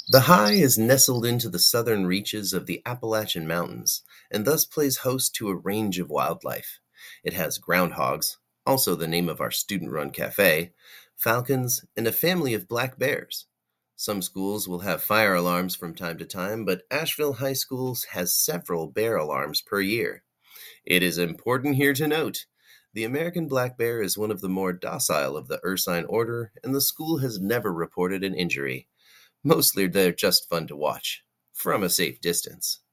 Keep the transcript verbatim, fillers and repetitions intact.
The High is nestled into the southern reaches of the Appalachian Mountains, and thus plays host to a range of wildlife. It has groundhogs, also the name of our student-run cafe, falcons, and a family of black bears. Some schools will have fire alarms from time to time, but Asheville High School has several bear alarms per year. It is important here to note the American black bear is one of the more docile of the ursine order, and the school has never reported an injury. Mostly they're just fun to watch, from a safe distance.